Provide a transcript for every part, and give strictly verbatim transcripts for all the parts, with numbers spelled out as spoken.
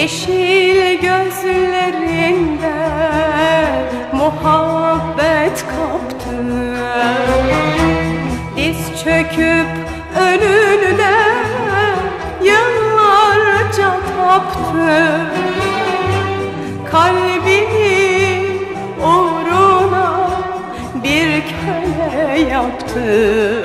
Yeşil gözlerinde muhabbet kaptı. Diz çöküp önüne yıllarca taptı. Kalbini uğruna bir köle yaptı.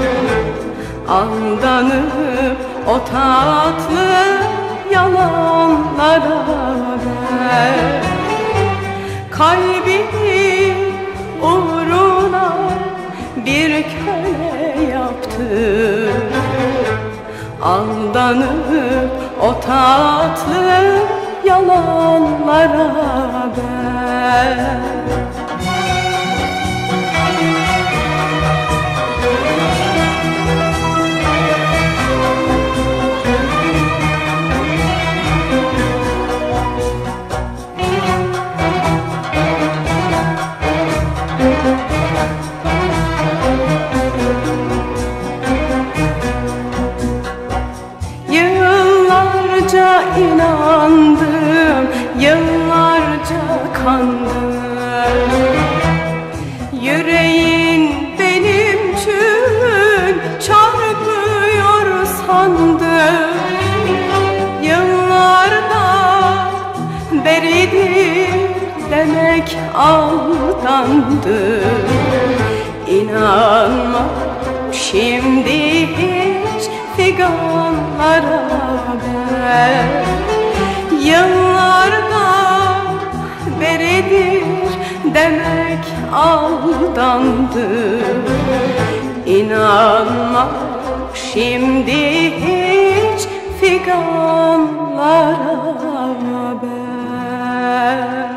Aldanıp o tatlı yalanlara ver. Kalbini uğruna bir köle yaptı. Aldanıp o tatlı yalanlara ver. Yıllarca inandım, yıllarca kandım. Yüreğin benim için çarpıyor sandım. Yıllardan beridir demek aldandım. İnanma şimdi hiç figanlara ver. Yıllardan beridir demek aldandım. İnanma şimdi hiç figanlara ver.